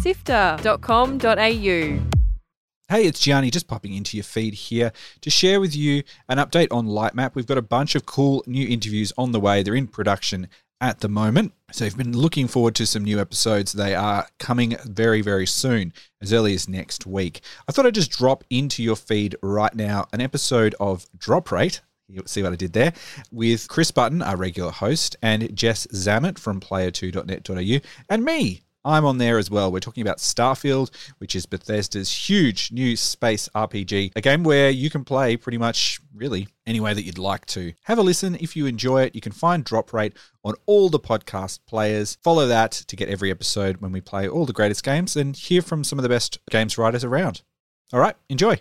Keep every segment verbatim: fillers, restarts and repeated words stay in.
sifter dot com dot a u. Hey, it's Gianni, just popping into your feed here to share with you an update on Lightmap. We've got a bunch of cool new interviews on the way. They're in production at the moment. So if you've been looking forward to some new episodes, they are coming very, very soon, as early as next week. I thought I'd just drop into your feed right now an episode of Drop Rate. You'll see what I did there, with Chris Button, our regular host, and Jess Zammit from player two dot net dot a u, and me. I'm on there as well. We're talking about Starfield, which is Bethesda's huge new space R P G, a game where you can play pretty much, really, any way that you'd like to. Have a listen if you enjoy it. You can find Drop Rate on all the podcast players. Follow that to get every episode when we play all the greatest games and hear from some of the best games writers around. All right, enjoy.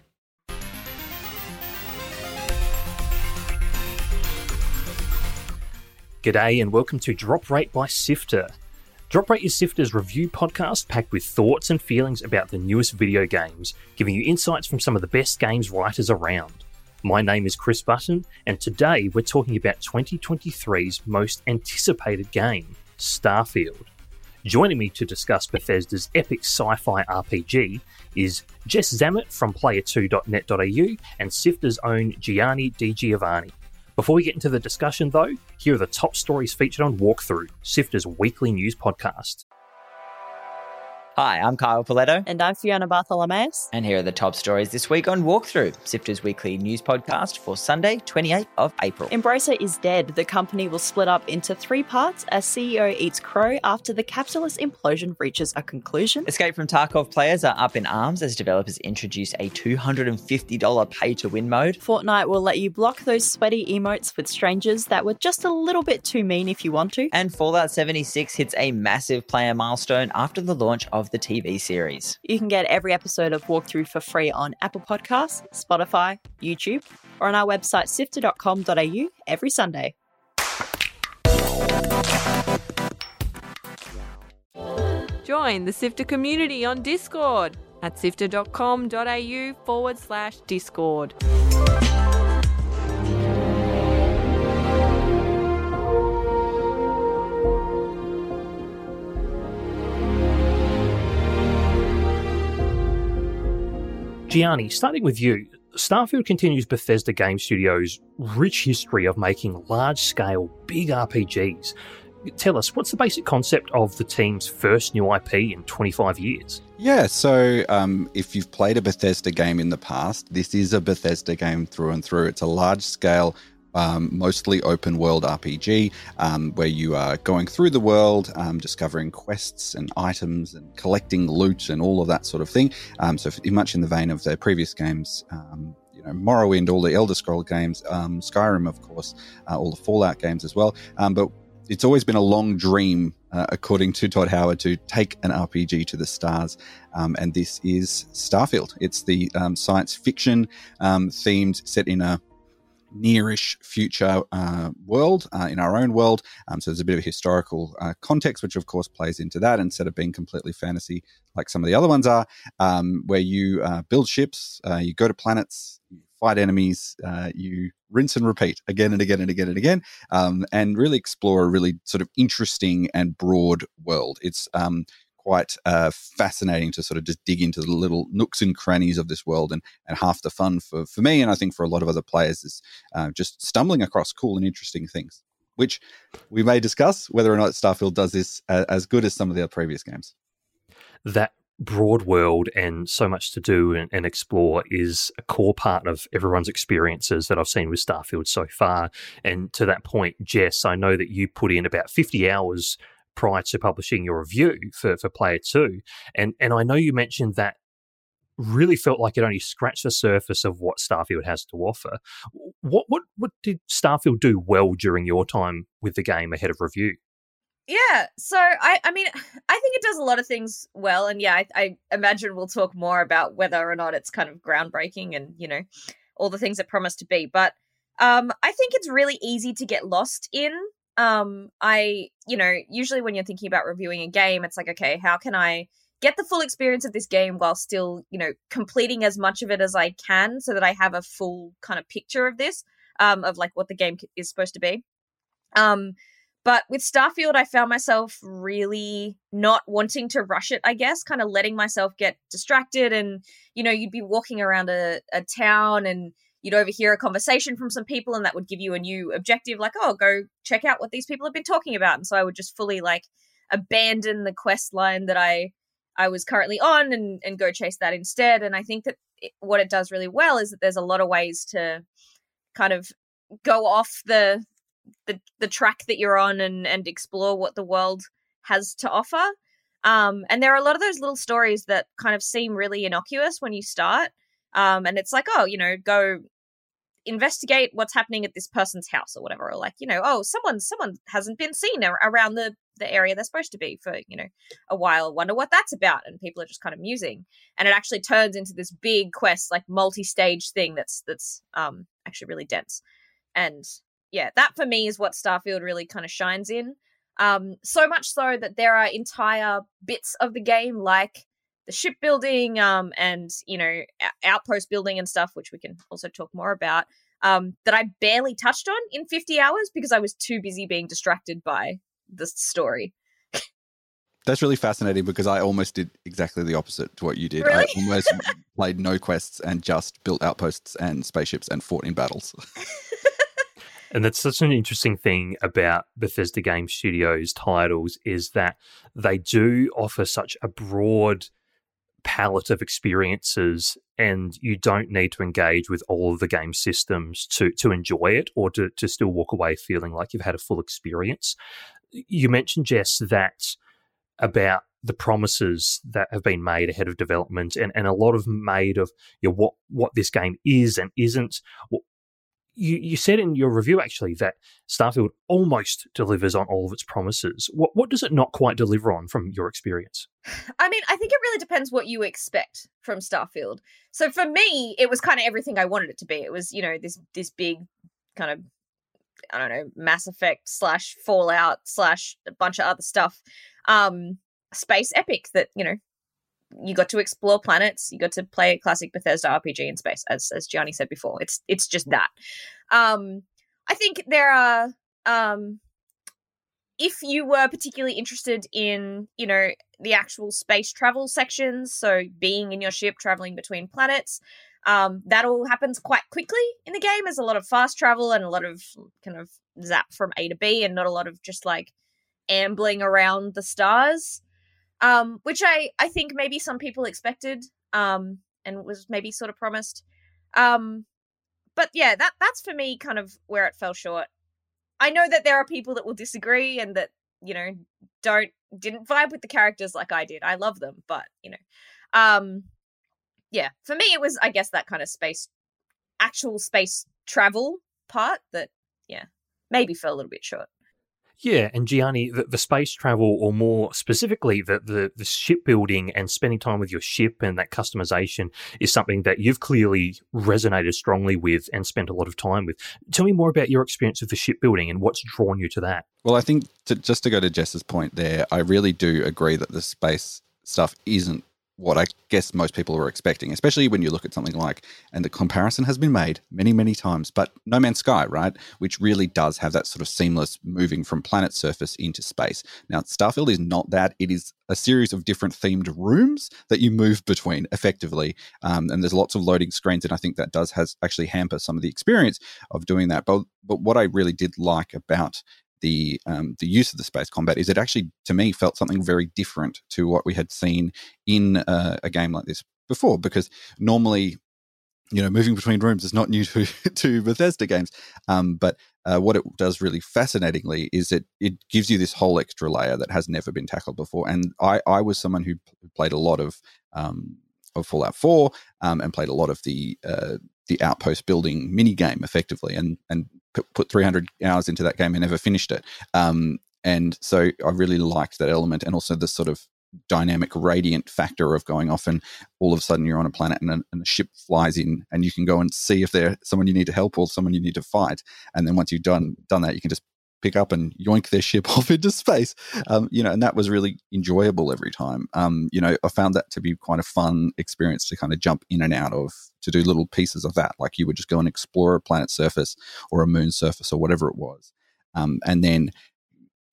G'day and welcome to Drop Rate by Sifter. Drop Rate is Sifter's review podcast packed with thoughts and feelings about the newest video games, giving you insights from some of the best games writers around. My name is Chris Button, and today we're talking about twenty twenty-three's most anticipated game, Starfield. Joining me to discuss Bethesda's epic sci-fi R P G is Jess Zammit from player two dot net dot a u and Sifter's own Gianni Di Giovanni. Before we get into the discussion, though, here are the top stories featured on Walkthrough, Sifter's weekly news podcast. Hi, I'm Kyle Paletto. And I'm Fiona Bartholomeus. And here are the top stories this week on Walkthrough, Sifter's weekly news podcast for Sunday, twenty-eighth of April. Embracer is dead. The company will split up into three parts as C E O eats crow after the capitalist implosion reaches a conclusion. Escape from Tarkov players are up in arms as developers introduce a two hundred fifty dollars pay-to-win mode. Fortnite will let you block those sweaty emotes with strangers that were just a little bit too mean if you want to. And Fallout seventy-six hits a massive player milestone after the launch of the T V series. You can get every episode of Walkthrough for free on Apple Podcasts, Spotify, YouTube, or on our website sifter dot com dot a u every Sunday. Join the Sifter community on Discord at sifter dot com dot a u forward slash Discord. Gianni, starting with you, Starfield continues Bethesda Game Studios' rich history of making large-scale, big R P Gs. Tell us, what's the basic concept of the team's first new I P in twenty-five years? Yeah, so um, if you've played a Bethesda game in the past, this is a Bethesda game through and through. It's a large-scale, Um, mostly open world R P G um, where you are going through the world, um, discovering quests and items and collecting loot and all of that sort of thing. Um, so much in the vein of their previous games, um, you know, Morrowind, all the Elder Scroll games, um, Skyrim, of course, uh, all the Fallout games as well. Um, but it's always been a long dream, uh, according to Todd Howard, to take an R P G to the stars. Um, and this is Starfield. It's the um, science fiction um, themed, set in a nearish future uh, world, uh, in our own world. Um, so there's a bit of a historical uh, context, which of course plays into that instead of being completely fantasy like some of the other ones are, um, where you uh, build ships, uh, you go to planets, you fight enemies, uh, you rinse and repeat again and again and again and again, um, and really explore a really sort of interesting and broad world. It's um, quite uh, fascinating to sort of just dig into the little nooks and crannies of this world, and, and half the fun for, for me, and I think for a lot of other players, is uh, just stumbling across cool and interesting things, which we may discuss whether or not Starfield does this uh, as good as some of the previous games. That broad world and so much to do and, and explore is a core part of everyone's experiences that I've seen with Starfield so far. And to that point, Jess, I know that you put in about fifty hours prior to publishing your review for, for Player two. And and I know you mentioned that really felt like it only scratched the surface of what Starfield has to offer. What what what did Starfield do well during your time with the game ahead of review? Yeah, so I, I mean, I think it does a lot of things well, and yeah, I, I imagine we'll talk more about whether or not it's kind of groundbreaking and, you know, all the things it promised to be. But um, I think it's really easy to get lost in. Um, I, you know, usually when you're thinking about reviewing a game, it's like, okay, how can I get the full experience of this game while still, you know, completing as much of it as I can so that I have a full kind of picture of this, um, of like what the game is supposed to be. Um, But with Starfield, I found myself really not wanting to rush it, I guess, kind of letting myself get distracted. And, you know, you'd be walking around a, a town and you'd overhear a conversation from some people, and that would give you a new objective, like, oh, go check out what these people have been talking about. And so I would just fully, like, abandon the quest line that I I was currently on and, and go chase that instead. And I think that it, what it does really well is that there's a lot of ways to kind of go off the the the track that you're on and and explore what the world has to offer. Um, and there are a lot of those little stories that kind of seem really innocuous when you start. Um, and it's like, oh, you know, go investigate what's happening at this person's house or whatever. Or like, you know, oh, someone someone hasn't been seen ar- around the the area they're supposed to be for, you know, a while. Wonder what that's about. And people are just kind of musing. And it actually turns into this big quest, like multi-stage thing that's that's um actually really dense. And yeah, that for me is what Starfield really kind of shines in. Um, so much so that there are entire bits of the game, like the shipbuilding um, and, you know, outpost building and stuff, which we can also talk more about, um, that I barely touched on in fifty hours because I was too busy being distracted by the story. That's really fascinating because I almost did exactly the opposite to what you did. Really? I almost played no quests and just built outposts and spaceships and fought in battles. And that's such an interesting thing about Bethesda Game Studios titles is that they do offer such a broad palette of experiences, and you don't need to engage with all of the game systems to to enjoy it or to, to still walk away feeling like you've had a full experience. You mentioned, Jess, that about the promises that have been made ahead of development and, and a lot of made of, you know, what, what this game is and isn't. Well, You, you said in your review, actually, that Starfield almost delivers on all of its promises. What what does it not quite deliver on from your experience? I mean, I think it really depends what you expect from Starfield. So for me, it was kind of everything I wanted it to be. It was, you know, this this big kind of, I don't know, Mass Effect slash Fallout slash a bunch of other stuff. Um, space epic that, you know, you got to explore planets, you got to play a classic Bethesda R P G in space, as as Gianni said before. It's it's just that. Um, I think there are, um, if you were particularly interested in, you know, the actual space travel sections, so being in your ship, traveling between planets, um, that all happens quite quickly in the game. There's a lot of fast travel and a lot of kind of zap from A to B and not a lot of just like ambling around the stars. Um, which I, I think maybe some people expected, um, and was maybe sort of promised. Um, but yeah, that that's for me kind of where it fell short. I know that there are people that will disagree and that, you know, don't didn't vibe with the characters like I did. I love them, but, you know, um, yeah, for me it was, I guess, that kind of space, actual space travel part that, yeah, maybe fell a little bit short. Yeah, and Gianni, the, the space travel, or more specifically, the, the, the shipbuilding and spending time with your ship and that customization is something that you've clearly resonated strongly with and spent a lot of time with. Tell me more about your experience with the shipbuilding and what's drawn you to that. Well, I think to, just to go to Jess's point there, I really do agree that the space stuff isn't what I guess most people were expecting, especially when you look at something like, and the comparison has been made many, many times, but No Man's Sky, right? Which really does have that sort of seamless moving from planet surface into space. Now, Starfield is not that. It is a series of different themed rooms that you move between effectively. Um, and there's lots of loading screens. And I think that does has actually hamper some of the experience of doing that. But, but what I really did like about the um, the use of the space combat is it actually, to me, felt something very different to what we had seen in uh, a game like this before, because normally, you know, moving between rooms is not new to, to Bethesda games. Um, but uh, what it does really fascinatingly is it it gives you this whole extra layer that has never been tackled before. And I, I was someone who played a lot of um, of Fallout four um, and played a lot of the uh, the outpost building mini game effectively, and and put three hundred hours into that game and never finished it. Um, and so I really liked that element, and also the sort of dynamic radiant factor of going off and all of a sudden you're on a planet and a, and a ship flies in and you can go and see if there's someone you need to help or someone you need to fight. And then once you've done done that, you can just pick up and yoink their ship off into space. Um, you know, and that was really enjoyable every time. Um, you know, I found that to be quite a fun experience to kind of jump in and out of, to do little pieces of that. Like you would just go and explore a planet's surface or a moon's surface or whatever it was. Um, and then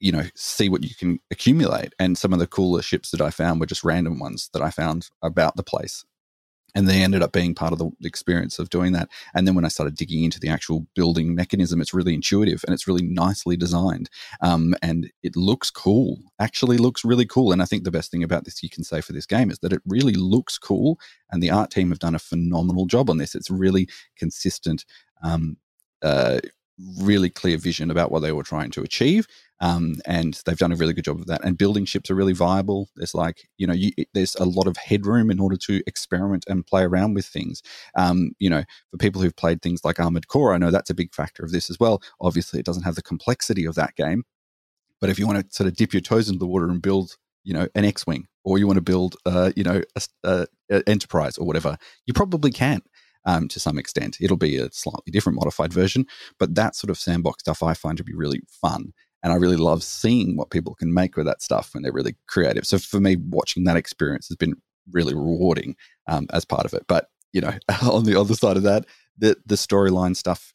you know, see what you can accumulate. And some of the cooler ships that I found were just random ones that I found about the place. And they ended up being part of the experience of doing that. And then when I started digging into the actual building mechanism, it's really intuitive and it's really nicely designed. Um, and it looks cool, actually looks really cool. And I think the best thing about this you can say for this game is that it really looks cool. And the art team have done a phenomenal job on this. It's really consistent, um, uh, really clear vision about what they were trying to achieve. Um, and they've done a really good job of that. And building ships are really viable. There's like, you know, you, there's a lot of headroom in order to experiment and play around with things. Um, you know, for people who've played things like Armored Core, I know that's a big factor of this as well. Obviously, it doesn't have the complexity of that game. But if you want to sort of dip your toes into the water and build, you know, an X-Wing, or you want to build, uh, you know, a, a, a Enterprise or whatever, you probably can. Um, to some extent. It'll be a slightly different modified version, but that sort of sandbox stuff I find to be really fun. And I really love seeing what people can make with that stuff when they're really creative. So for me, watching that experience has been really rewarding um, as part of it. But, you know, on the other side of that, the the storyline stuff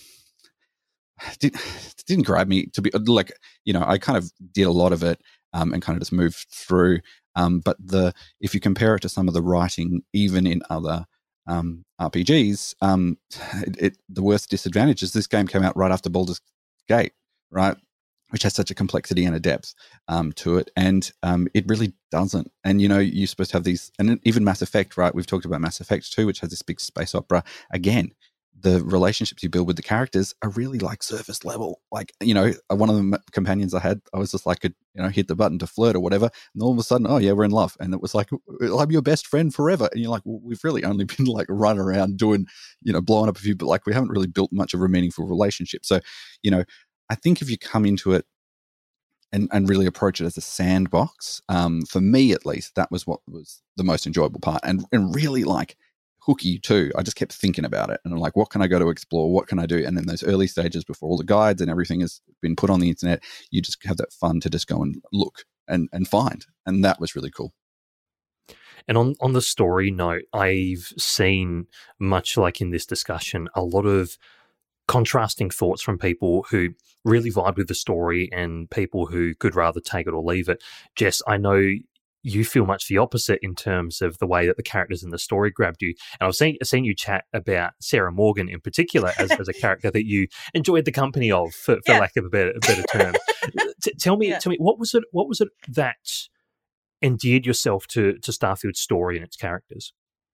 did, didn't grab me to be like, you know, I kind of did a lot of it um, and kind of just moved through. Um, but the if you compare it to some of the writing, even in other Um, R P Gs, um, it, it, the worst disadvantage is this game came out right after Baldur's Gate, right, which has such a complexity and a depth um, to it, and um, it really doesn't. And, you know, you're supposed to have these, and even Mass Effect, right, we've talked about Mass Effect too, which has this big space opera. Again, the relationships you build with the characters are really like surface level. Like, you know, one of the companions I had, I was just like, could, you know, hit the button to flirt or whatever. And all of a sudden, oh yeah, we're in love. And it was like, I'm your best friend forever. And you're like, well, we've really only been like running around doing, you know, blowing up a few, but like we haven't really built much of a meaningful relationship. So, you know, I think if you come into it and, and really approach it as a sandbox, um, for me at least, that was what was the most enjoyable part. And, and really like, hooky too. I just kept thinking about it and I'm like, what can I go to explore? What can I do? And in those early stages before all the guides and everything has been put on the internet, you just have that fun to just go and look and, and find. And that was really cool. And on, on the story note, I've seen, much like in this discussion, a lot of contrasting thoughts from people who really vibe with the story and people who could rather take it or leave it. Jess, I know you feel much the opposite in terms of the way that the characters in the story grabbed you. And I've seen, seen you chat about Sarah Morgan in particular as, as a character that you enjoyed the company of, for, for yeah. lack of a better, a better term. T- tell me, yeah. tell me, what was it? What was it that endeared yourself to to Starfield's story and its characters?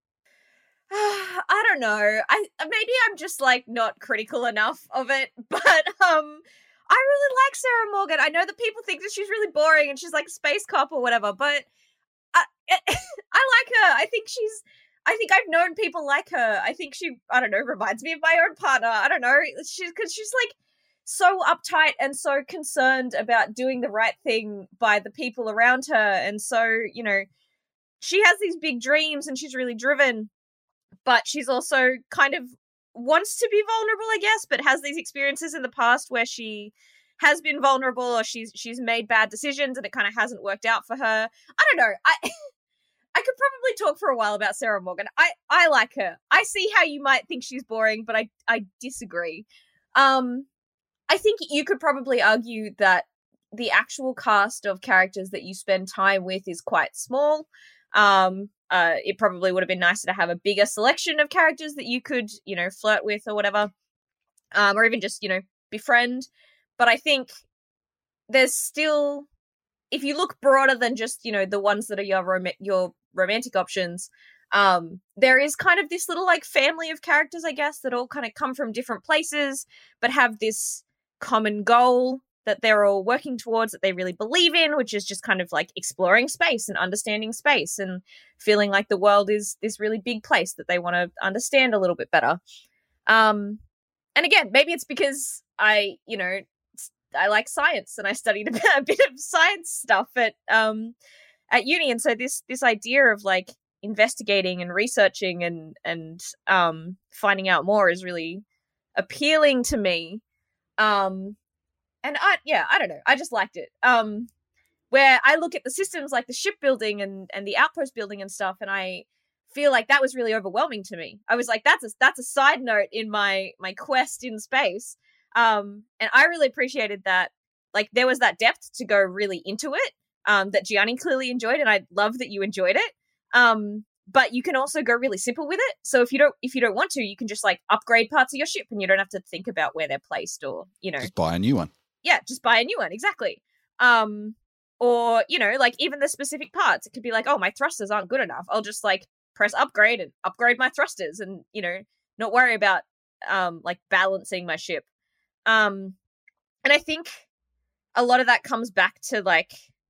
I don't know. I maybe I'm just like not critical enough of it, but um. I really like Sarah Morgan. I know that people think that she's really boring and she's like a space cop or whatever, but I, I like her. I think she's, I think I've known people like her. I think she, I don't know, reminds me of my own partner. I don't know. She's, because she's like so uptight and so concerned about doing the right thing by the people around her. And so, you know, she has these big dreams and she's really driven, but she's also kind of wants to be vulnerable, I guess, but has these experiences in the past where she has been vulnerable or she's she's made bad decisions and it kind of hasn't worked out for her. I don't know. I I could probably talk for a while about Sarah Morgan. I, I like her. I see how you might think she's boring, but I I disagree. Um, I think you could probably argue that the actual cast of characters that you spend time with is quite small. Um, uh, it probably would have been nicer to have a bigger selection of characters that you could, you know, flirt with or whatever, um, or even just, you know, befriend. But I think there's still, if you look broader than just, you know, the ones that are your rom- your romantic options, um, there is kind of this little like family of characters, I guess, that all kind of come from different places, but have this common goal that they're all working towards, that they really believe in, which is just kind of like exploring space and understanding space and feeling like the world is this really big place that they want to understand a little bit better. Um, and again, maybe it's because I, you know, I like science and I studied a bit, a bit of science stuff at um, at uni. And so this this idea of like investigating and researching and, and um, finding out more is really appealing to me. Um, And I, yeah, I don't know. I just liked it. Um, where I look at the systems like the shipbuilding and, and the outpost building and stuff, and I feel like that was really overwhelming to me. I was like, that's a that's a side note in my my quest in space. Um, and I really appreciated that like there was that depth to go really into it um, that Gianni clearly enjoyed, and I love that you enjoyed it. Um, but you can also go really simple with it. So if you don't if you don't want to, you can just like upgrade parts of your ship, and you don't have to think about where they're placed, or you know, just buy a new one. Yeah, just buy a new one. Exactly. Um, or you know, like even the specific parts, it could be like, oh, my thrusters aren't good enough. I'll just like press upgrade and upgrade my thrusters, and you know, not worry about um like balancing my ship. Um, and I think a lot of that comes back to like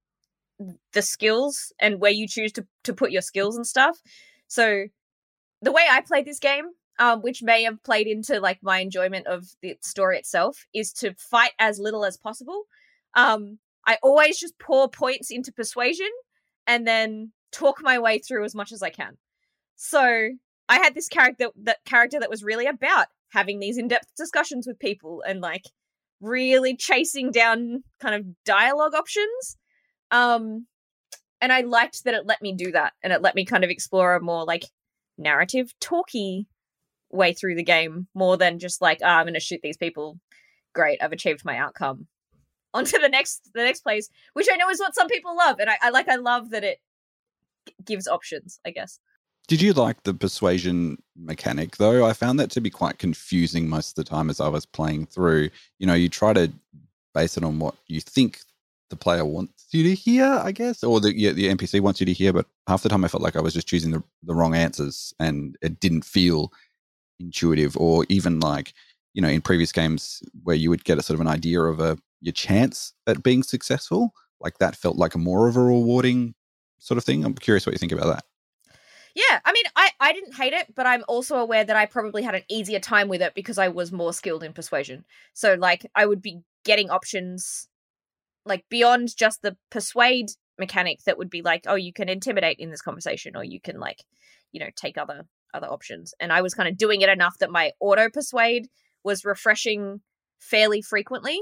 the skills and where you choose to, to put your skills and stuff. So the way I played this game, um, which may have played into like my enjoyment of the story itself, is to fight as little as possible. Um, I always just pour points into persuasion and then talk my way through as much as I can. So I had this character that character that was really about having these in-depth discussions with people and like really chasing down kind of dialogue options. Um, and I liked that it let me do that, and it let me kind of explore a more like narrative talky way through the game, more than just like, oh, I'm going to shoot these people. Great, I've achieved my outcome. On to the next, the next place, which I know is what some people love, and I, I like. I love that it gives options, I guess. Did you like the persuasion mechanic, though? I found that to be quite confusing most of the time as I was playing through. You know, you try to base it on what you think the player wants you to hear, I guess, or the yeah, the N P C wants you to hear, but half the time I felt like I was just choosing the, the wrong answers, and it didn't feel intuitive. Or even like, you know, in previous games where you would get a sort of an idea of a your chance at being successful, like that felt like a more of a rewarding sort of thing. I'm curious what you think about that. Yeah, I mean, I, I didn't hate it, but I'm also aware that I probably had an easier time with it because I was more skilled in persuasion. So, like, I would be getting options, like, beyond just the persuade mechanic that would be like, oh, you can intimidate in this conversation, or you can, like, you know, take other other options. And I was kind of doing it enough that my auto-persuade was refreshing fairly frequently.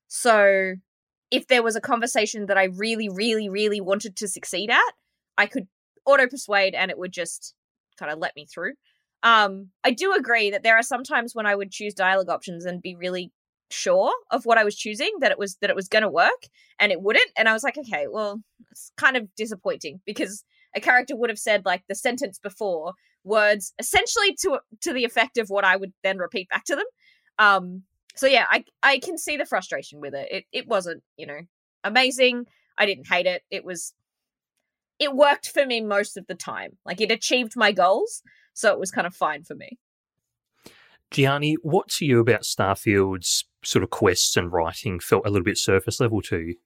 So if there was a conversation that I really, really, really wanted to succeed at, I could auto-persuade and it would just kind of let me through. Um, I do agree that there are some times when I would choose dialogue options and be really sure of what I was choosing, that it was that it was going to work, and it wouldn't. And I was like, okay, well, it's kind of disappointing because a character would have said like the sentence before words essentially to to the effect of what I would then repeat back to them. Um, so yeah, I I can see the frustration with it. It it wasn't, you know, amazing. I didn't hate it. It was it worked for me most of the time. Like, it achieved my goals, so it was kind of fine for me. Gianni, what to you about Starfield's sort of quests and writing felt a little bit surface level to you?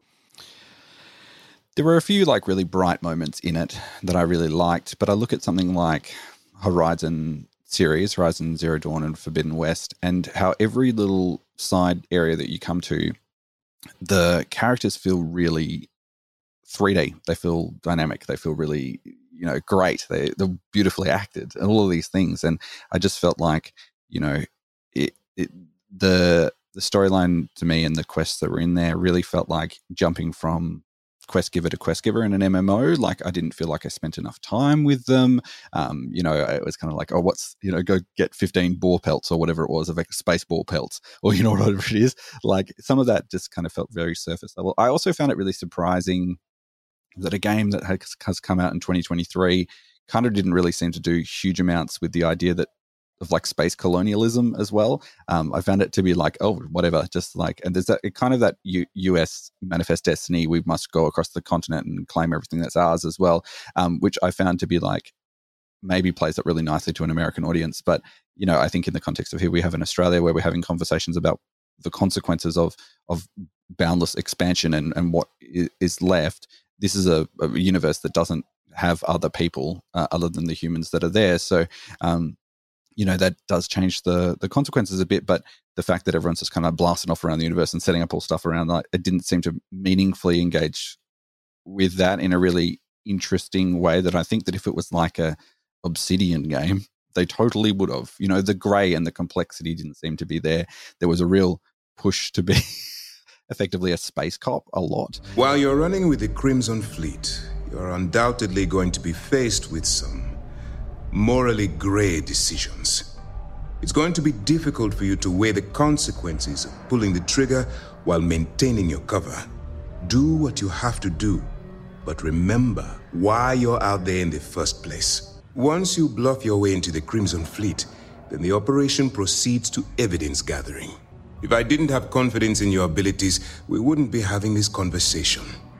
There were a few like really bright moments in it that I really liked, but I look at something like Horizon series, Horizon Zero Dawn and Forbidden West, and how every little side area that you come to, the characters feel really three D. They feel dynamic. They feel really, you know, great. They, they're beautifully acted and all of these things. And I just felt like, you know, it, it the the storyline to me and the quests that were in there really felt like jumping from quest giver to quest giver in an M M O. Like, I didn't feel like I spent enough time with them. Um, you know, it was kind of like, oh, what's, you know, go get fifteen boar pelts or whatever it was, of space boar pelts, or, you know, whatever it is. Like, some of that just kind of felt very surface level. I also found it really surprising that a game that has, has come out in twenty twenty-three kind of didn't really seem to do huge amounts with the idea that of like space colonialism as well. Um, I found it to be like, oh, whatever, just like, and there's that kind of that U- US Manifest Destiny, we must go across the continent and claim everything that's ours as well, um, which I found to be like, maybe plays up really nicely to an American audience. But, you know, I think in the context of here we have in Australia, where we're having conversations about the consequences of of boundless expansion and, and what is left, this is a, a universe that doesn't have other people uh, other than the humans that are there. So, um, you know, that does change the the consequences a bit, but the fact that everyone's just kind of blasting off around the universe and setting up all stuff around that, it didn't seem to meaningfully engage with that in a really interesting way that I think that if it was like a Obsidian game, they totally would have. You know, the grey and the complexity didn't seem to be there. There was a real push to be effectively a space cop a lot. While you're running with the Crimson Fleet, you're undoubtedly going to be faced with some morally grey decisions. It's going to be difficult for you to weigh the consequences of pulling the trigger while maintaining your cover. Do what you have to do, but remember why you're out there in the first place. Once you bluff your way into the Crimson Fleet, then the operation proceeds to evidence gathering. If I didn't have confidence in your abilities, we wouldn't be having this conversation.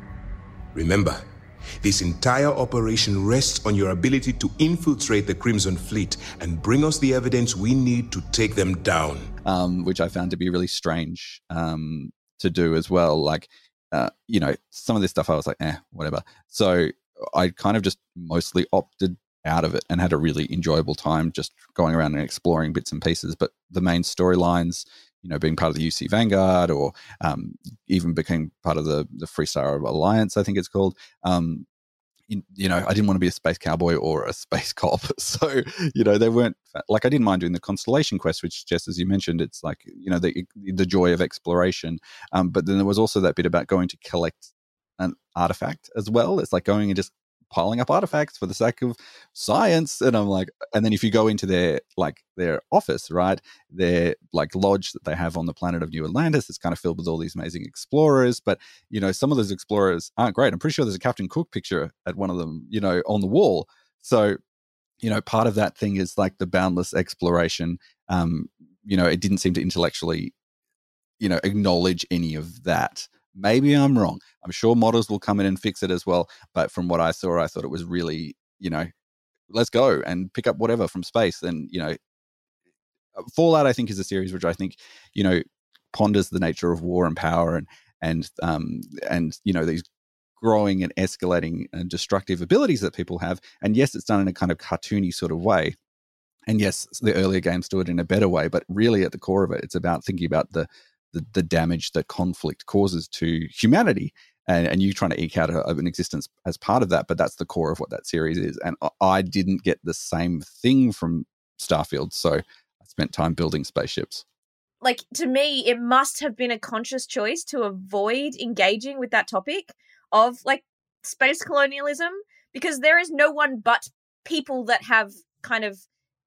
Remember, this entire operation rests on your ability to infiltrate the Crimson Fleet and bring us the evidence we need to take them down. Um, which I found to be really strange um, to do as well. Like, uh, you know, some of this stuff I was like, eh, whatever. So I kind of just mostly opted out of it and had a really enjoyable time just going around and exploring bits and pieces. But the main storylines, you know, being part of the U C Vanguard, or um, even became part of the the Freestar Alliance, I think it's called. Um, you, you know, I didn't want to be a space cowboy or a space cop, so you know, they weren't like, I didn't mind doing the Constellation quest, which, just as you mentioned, it's like, you know, the the joy of exploration. Um, but then there was also that bit about going to collect an artifact as well. It's like going and just piling up artifacts for the sake of science. And I'm like, and then if you go into their like their office, right, their like lodge that they have on the planet of New Atlantis, it's kind of filled with all these amazing explorers. But you know, some of those explorers aren't great. I'm pretty sure there's a Captain Cook picture at one of them, you know, on the wall. So, you know, part of that thing is like the boundless exploration. Um, you know, it didn't seem to intellectually, you know, acknowledge any of that. Maybe I'm wrong. I'm sure modders will come in and fix it as well. But from what I saw, I thought it was really, you know, let's go and pick up whatever from space. And, you know, Fallout, I think, is a series which I think, you know, ponders the nature of war and power and, and, um, and, you know, these growing and escalating and destructive abilities that people have. And yes, it's done in a kind of cartoony sort of way. And yes, the earlier games do it in a better way. But really at the core of it, it's about thinking about the, The, the damage that conflict causes to humanity, and, and you trying to eke out a, an existence as part of that. But that's the core of what that series is. And I, I didn't get the same thing from Starfield, so I spent time building spaceships. Like, to me, it must have been a conscious choice to avoid engaging with that topic of, like, space colonialism, because there is no one but people that have kind of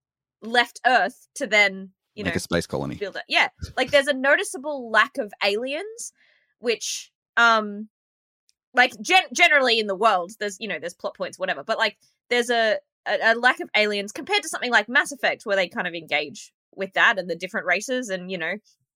left Earth to then, you Make know, a space colony. Build it. Yeah. Like, there's a noticeable lack of aliens, which, um, like, gen- generally in the world, there's, you know, there's plot points, whatever, but, like, there's a, a, a lack of aliens compared to something like Mass Effect, where they kind of engage with that and the different races and, you know,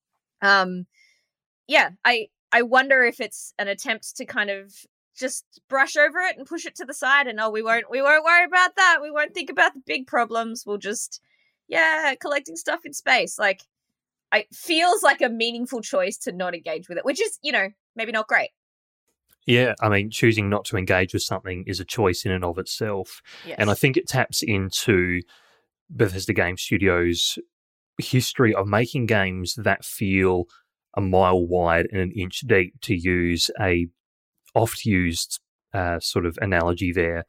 um, yeah, I, I wonder if it's an attempt to kind of just brush over it and push it to the side and, oh, we won't, we won't worry about that. We won't think about the big problems. We'll just, yeah, collecting stuff in space. Like, it feels like a meaningful choice to not engage with it, which is, you know, maybe not great. Yeah, I mean, choosing not to engage with something is a choice in and of itself. Yes. And I think it taps into Bethesda Game Studios' history of making games that feel a mile wide and an inch deep, to use a oft-used uh, sort of analogy there.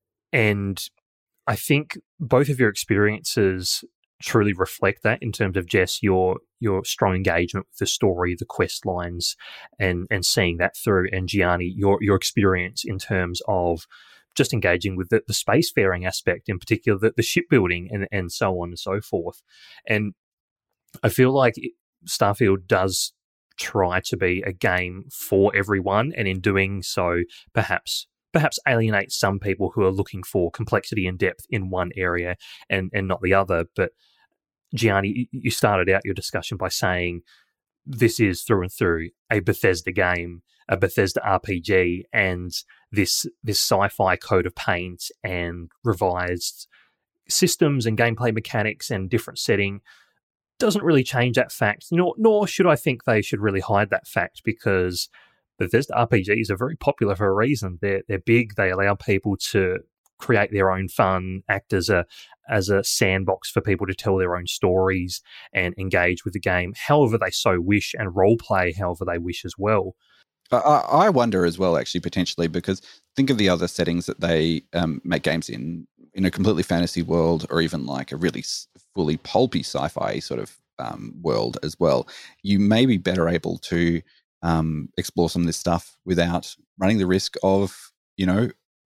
And I think both of your experiences truly reflect that, in terms of, Jess, your your strong engagement with the story, the quest lines, and and seeing that through, and Gianni, your your experience in terms of just engaging with the, the spacefaring aspect, in particular, the, the shipbuilding and, and so on and so forth. And I feel like it, Starfield does try to be a game for everyone, and in doing so, perhaps perhaps alienate some people who are looking for complexity and depth in one area and, and not the other. But Gianni, you started out your discussion by saying this is through and through a Bethesda game, a Bethesda R P G, and this this sci-fi coat of paint and revised systems and gameplay mechanics and different setting doesn't really change that fact, nor, nor should I think they should really hide that fact, because Bethesda R P Gs are very popular for a reason. They're they're big. They allow people to create their own fun, act as a as a sandbox for people to tell their own stories and engage with the game however they so wish, and role play however they wish as well. I, I wonder as well, actually, potentially, because think of the other settings that they um, make games in, in a completely fantasy world, or even like a really fully pulpy sci-fi sort of um, world as well. You may be better able to um, explore some of this stuff without running the risk of, you know,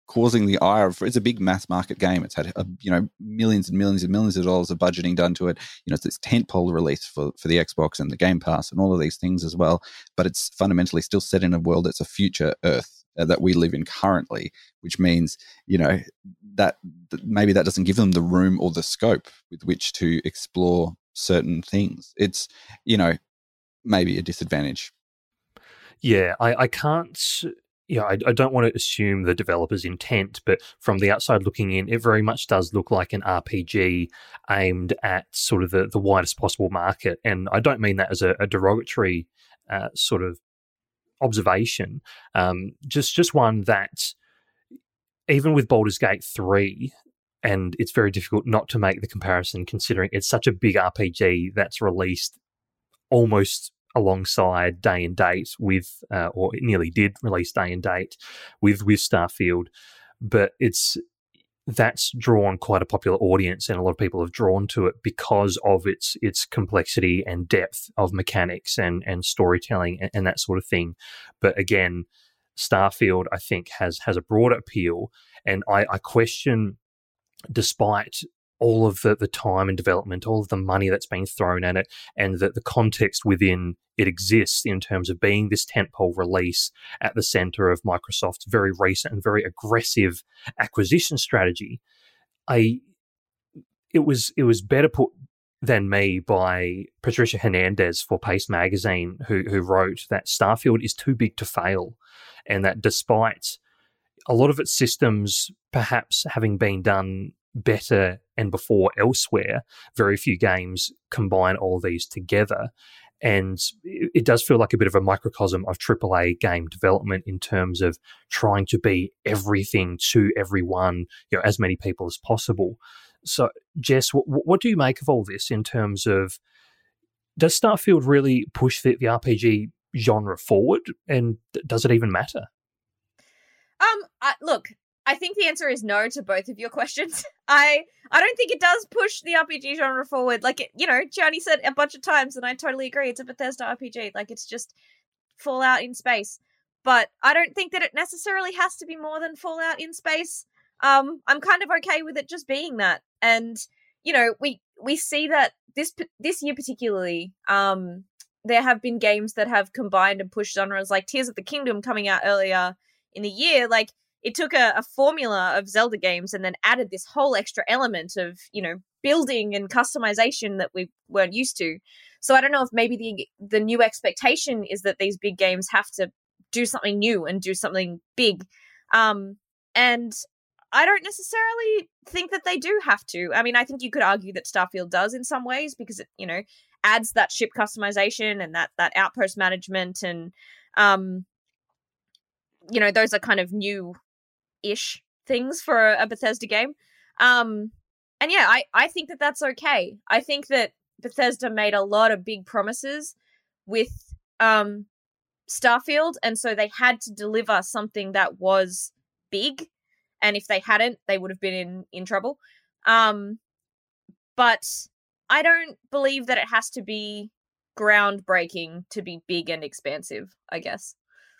causing the ire of, it's a big mass market game. It's had, uh, you know, millions and millions and millions of dollars of budgeting done to it. You know, it's this tentpole release for, for the Xbox and the Game Pass and all of these things as well. But it's fundamentally still set in a world that's a future Earth uh, that we live in currently, which means, you know, that, that maybe that doesn't give them the room or the scope with which to explore certain things. It's, you know, maybe a disadvantage. Yeah, I, I can't... Yeah, I, I don't want to assume the developer's intent, but from the outside looking in, it very much does look like an R P G aimed at sort of the, the widest possible market. And I don't mean that as a, a derogatory uh, sort of observation, um, just just one that even with Baldur's Gate three, and it's very difficult not to make the comparison considering it's such a big R P G that's released almost alongside day and date with, uh, or it nearly did release day and date with with Starfield, but it's that's drawn quite a popular audience, and a lot of people have drawn to it because of its its complexity and depth of mechanics and and storytelling and, and that sort of thing. But again, Starfield I think has has a broader appeal, and I, I question, despite all of the, the time and development, all of the money that's been thrown at it, and the, the context within it exists in terms of being this tentpole release at the center of Microsoft's very recent and very aggressive acquisition strategy. I it was it was better put than me by Patricia Hernandez for Paste Magazine, who who wrote that Starfield is too big to fail, and that despite a lot of its systems perhaps having been done better and before elsewhere, very few games combine all these together. And it does feel like a bit of a microcosm of triple A game development in terms of trying to be everything to everyone, you know, as many people as possible. So, Jess, what, what do you make of all this in terms of, does Starfield really push the, the R P G genre forward, and does it even matter? Um, I, look, I think the answer is no to both of your questions. I I don't think it does push the R P G genre forward. Like, it, you know, Gianni said a bunch of times, and I totally agree. It's a Bethesda R P G. Like, it's just Fallout in space. But I don't think that it necessarily has to be more than Fallout in space. Um, I'm kind of okay with it just being that. And, you know, we we see that this this year particularly, um, there have been games that have combined and pushed genres, like Tears of the Kingdom coming out earlier in the year. Like, it took a, a formula of Zelda games and then added this whole extra element of, you know, building and customization that we weren't used to. So I don't know if maybe the the new expectation is that these big games have to do something new and do something big. Um, and I don't necessarily think that they do have to. I mean, I think you could argue that Starfield does in some ways because it, you know, adds that ship customization and that that outpost management, and um, you know, those are kind of new ish things for a Bethesda game. Um, and yeah, I, I think that that's okay. I think that Bethesda made a lot of big promises with um, Starfield, and so they had to deliver something that was big, and if they hadn't, they would have been in, in trouble. Um, but I don't believe that it has to be groundbreaking to be big and expansive, I guess.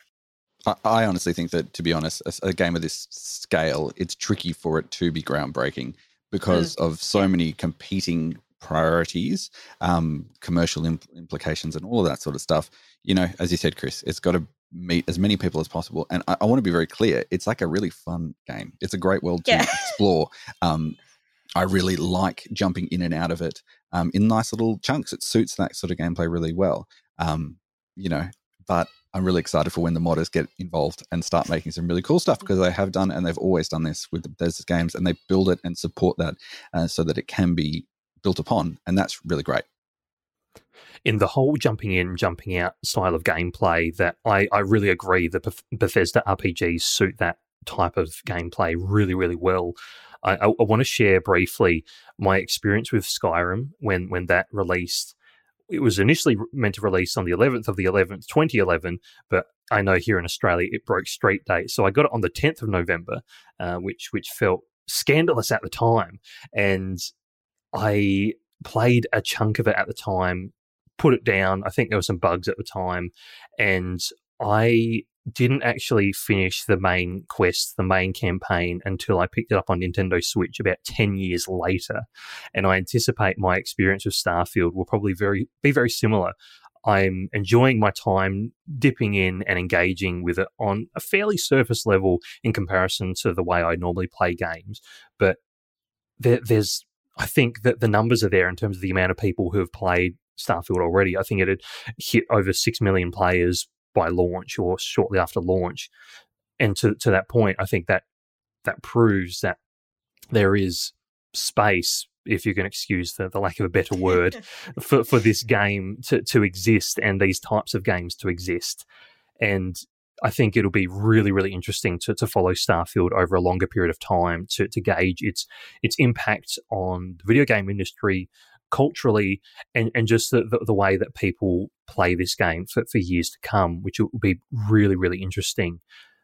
I honestly think that, to be honest, a, a game of this scale, it's tricky for it to be groundbreaking because mm. of so many competing priorities, um, commercial imp- implications, and all of that sort of stuff. You know, as you said, Chris, it's got to meet as many people as possible. And I, I want to be very clear, it's like a really fun game. It's a great world to yeah. explore. Um, I really like jumping in and out of it um, in nice little chunks. It suits that sort of gameplay really well. Um, you know, but I'm really excited for when the modders get involved and start making some really cool stuff, because they have done, and they've always done this with the Bethesda games, and they build it and support that uh, so that it can be built upon, and that's really great. In the whole jumping in, jumping out style of gameplay, that I, I really agree that Beth- Bethesda R P Gs suit that type of gameplay really, really well. I, I, I want to share briefly my experience with Skyrim when, when that released. It was initially meant to release on the eleventh of the eleventh, twenty eleven, but I know here in Australia it broke street date. So I got it on the tenth of November, uh, which which felt scandalous at the time. And I played a chunk of it at the time, put it down. I think there were some bugs at the time. And I didn't actually finish the main quest, the main campaign, until I picked it up on Nintendo Switch about ten years later. And I anticipate my experience with Starfield will probably very be very similar. I'm enjoying my time dipping in and engaging with it on a fairly surface level in comparison to the way I normally play games. But there, there's, I think that the numbers are there in terms of the amount of people who have played Starfield already. I think it had hit over six million players by launch or shortly after launch. And to, to that point, I think that that proves that there is space, if you can excuse the, the lack of a better word, for, for this game to, to exist and these types of games to exist. And I think it'll be really, really interesting to, to follow Starfield over a longer period of time to, to gauge its its impact on the video game industry culturally and, and just the, the, the way that people play this game for, for years to come, which will be really, really interesting.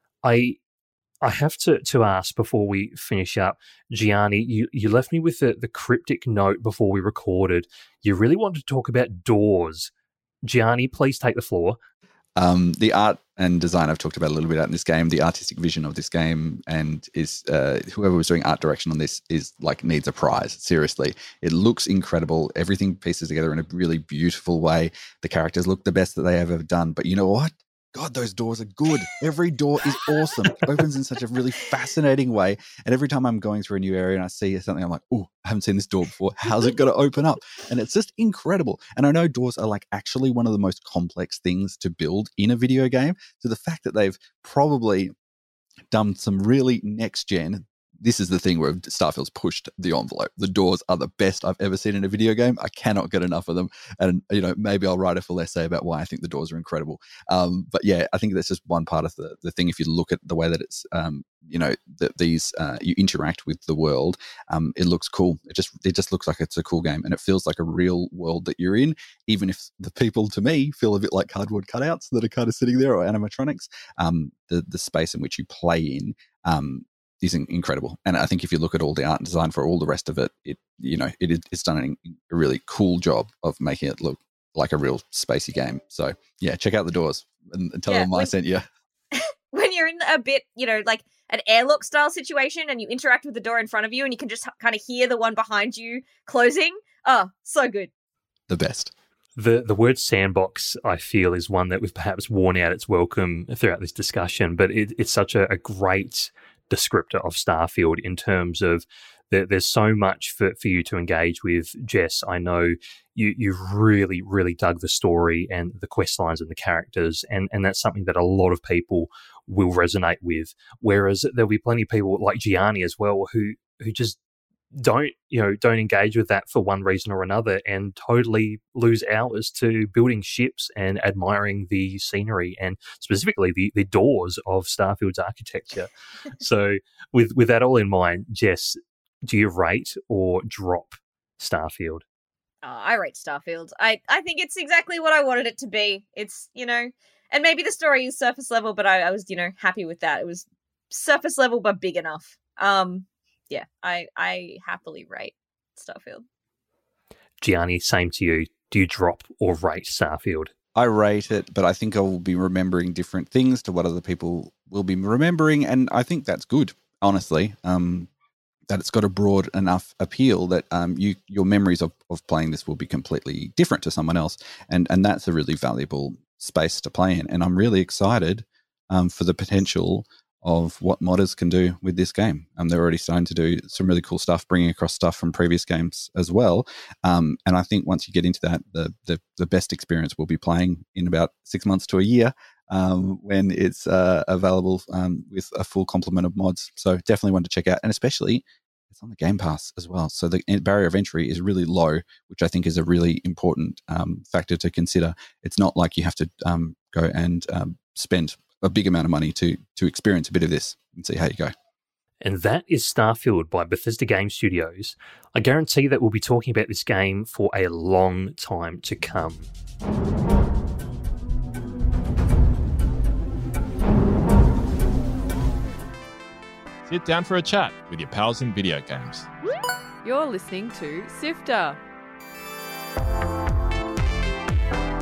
I I have to, to ask before we finish up, Gianni, you, you left me with the, the cryptic note before we recorded. You really wanted to talk about doors. Gianni, please take the floor. Um, the art and design I've talked about a little bit out in this game, the artistic vision of this game, and is uh, whoever was doing art direction on this is like needs a prize. Seriously, it looks incredible. Everything pieces together in a really beautiful way. The characters look the best that they have ever done. But you know what? God, those doors are good. Every door is awesome. It opens in such a really fascinating way. And every time I'm going through a new area and I see something, I'm like, oh, I haven't seen this door before. How's it going to open up? And it's just incredible. And I know doors are like actually one of the most complex things to build in a video game. So the fact that they've probably done some really next gen, this is the thing where Starfield's pushed the envelope. The doors are the best I've ever seen in a video game. I cannot get enough of them. And, you know, maybe I'll write a full essay about why I think the doors are incredible. Um, but yeah, I think that's just one part of the, the thing. If you look at the way that it's, um, you know, that these, uh, you interact with the world, um, it looks cool. It just, it just looks like it's a cool game and it feels like a real world that you're in, even if the people to me feel a bit like cardboard cutouts that are kind of sitting there or animatronics. Um, the, the space in which you play in, um, is incredible. And I think if you look at all the art and design for all the rest of it, it you know, it, it's done a really cool job of making it look like a real spacey game. So yeah, check out the doors and, and tell Yeah, them I when- sent you. When you're in a bit, you know, like an airlock style situation and you interact with the door in front of you and you can just kind of hear the one behind you closing. Oh, so good. The best. The the word sandbox, I feel, is one that was perhaps worn out its welcome throughout this discussion, but it, it's such a, a great descriptor of Starfield in terms of the, there's so much for, for you to engage with. Jess, I know you you really, really dug the story and the quest lines and the characters, and, and that's something that a lot of people will resonate with, whereas there'll be plenty of people like Gianni as well who who just don't, you know, don't engage with that for one reason or another and totally lose hours to building ships and admiring the scenery and specifically the, the doors of Starfield's architecture. So with, with that all in mind, Jess, do you rate or drop Starfield? Oh, I rate Starfield. I, I think it's exactly what I wanted it to be. It's, you know, and maybe the story is surface level, but I, I was, you know, happy with that. It was surface level, but big enough. Um, Yeah, I, I happily rate Starfield. Gianni, same to you. Do you drop or rate Starfield? I rate it, but I think I will be remembering different things to what other people will be remembering, and I think that's good, honestly. Um, that it's got a broad enough appeal that um, you your memories of, of playing this will be completely different to someone else, and and that's a really valuable space to play in. And I'm really excited um, for the potential of what modders can do with this game. Um, they're already starting to do some really cool stuff, bringing across stuff from previous games as well. Um, and I think once you get into that, the, the the best experience will be playing in about six months to a year um, when it's uh, available um, with a full complement of mods. So definitely one to check out. And especially, it's on the Game Pass as well. So the barrier of entry is really low, which I think is a really important um, factor to consider. It's not like you have to um, go and um, spend a big amount of money to to experience a bit of this and see how you go. And that is Starfield by Bethesda Game Studios. I guarantee that we'll be talking about this game for a long time to come. Sit down for a chat with your pals in video games. You're listening to Sifter.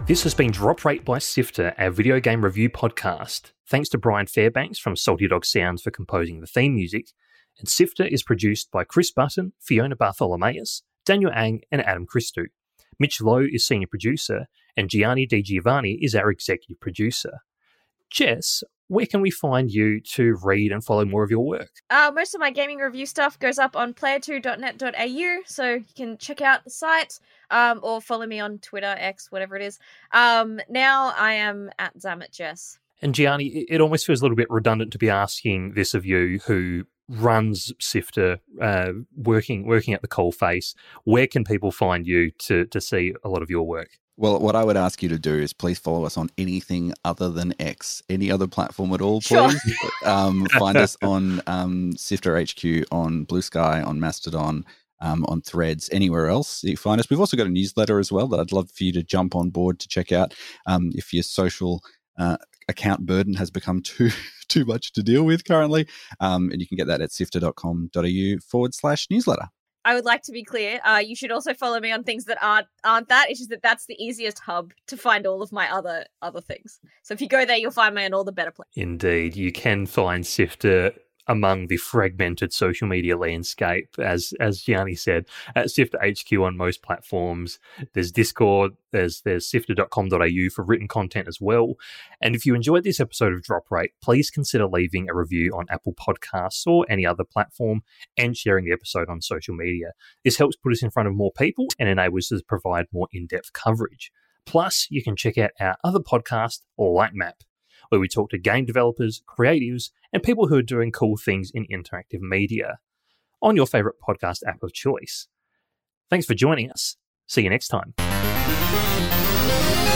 This has been Drop Rate by Sifter, our video game review podcast. Thanks to Brian Fairbanks from Salty Dog Sounds for composing the theme music. And Sifter is produced by Chris Button, Fiona Bartholomaeus, Daniel Ang, and Adam Christou. Mitch Lowe is senior producer, and Gianni Di Giovanni is our executive producer. Jess, where can we find you to read and follow more of your work? Uh, most of my gaming review stuff goes up on player two dot net dot a u, so you can check out the site um, or follow me on Twitter, X, whatever it is. Um, now I am at Zamet Jess. And Gianni, it almost feels a little bit redundant to be asking this of you, who runs Sifter, uh, working working at the coalface. Where can people find you to to see a lot of your work? Well, what I would ask you to do is please follow us on anything other than X, any other platform at all, please. Sure. um, find us on um, Sifter H Q, on Blue Sky, on Mastodon, um, on Threads, anywhere else you find us. We've also got a newsletter as well that I'd love for you to jump on board to check out um, if your social uh, account burden has become too too much to deal with currently. Um, and you can get that at sifter.com.au forward slash newsletter. I would like to be clear. Uh, you should also follow me on things that aren't aren't that. It's just that that's the easiest hub to find all of my other other things. So if you go there, you'll find me on all the better places. Indeed, you can find Sifter among the fragmented social media landscape, as as Gianni said, at Sifter H Q on most platforms. There's Discord, there's there's sifter dot com dot a u for written content as well. And if you enjoyed this episode of Drop Rate, please consider leaving a review on Apple Podcasts or any other platform and sharing the episode on social media. This helps put us in front of more people and enables us to provide more in-depth coverage. Plus, you can check out our other podcast, Lightmap, where we talk to game developers, creatives, and people who are doing cool things in interactive media on your favourite podcast app of choice. Thanks for joining us. See you next time.